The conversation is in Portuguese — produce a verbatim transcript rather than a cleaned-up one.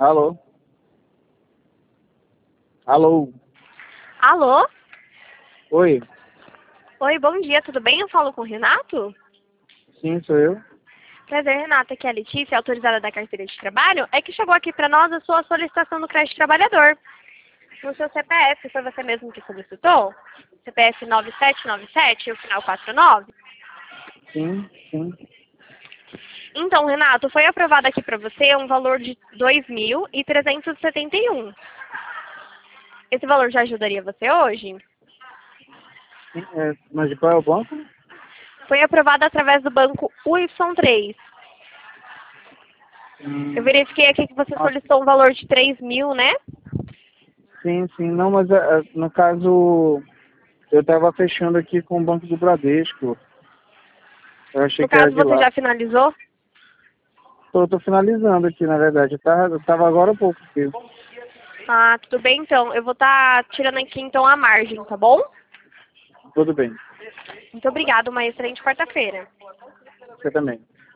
Alô? Alô? Alô? Oi? Oi, bom dia, tudo bem? Eu falo com o Renato? Sim, sou eu. Prazer, Renato, aqui é a Letícia, autorizada da carteira de trabalho. É que chegou aqui para nós a sua solicitação do crédito trabalhador. No seu C P F, foi você mesmo que solicitou? C P F nove sete nove sete, o final quatro nove? Sim, sim. Então, Renato, foi aprovado aqui para você um valor de dois mil trezentos e setenta e um. Esse valor já ajudaria você hoje? Sim, é, mas de qual é o banco? Foi aprovado através do banco U Y três. Hum, Eu verifiquei aqui que você ah, solicitou um valor de três mil, né? sim, sim. Não, mas é, é, no caso, eu estava fechando aqui com o Banco do Bradesco. Eu achei No que era caso, de você lá. já finalizou? Tô, tô finalizando aqui, na verdade. Eu tava, eu tava agora há pouco aqui. Ah, tudo bem então. Eu vou estar tirando aqui então a margem, tá bom? Tudo bem. Muito obrigada, uma excelente quarta-feira. Você também.